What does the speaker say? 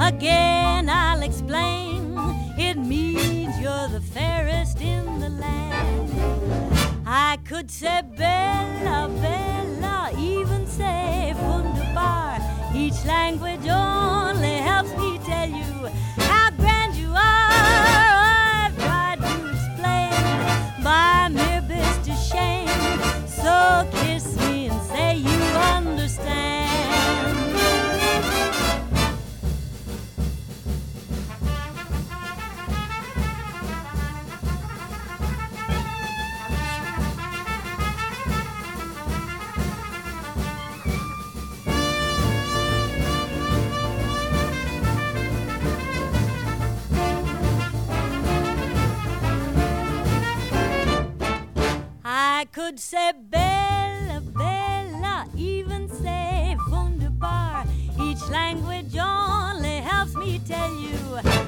Again I'll explain, it means you're the fairest in the land. I could say Bella, Bella, even say wunderbar. Each language only helps me tell you how grand you are. I've tried to explain by mere best of shame. So kiss me and say you understand. I could say Bella, Bella, even say wunderbar. Each language only helps me tell you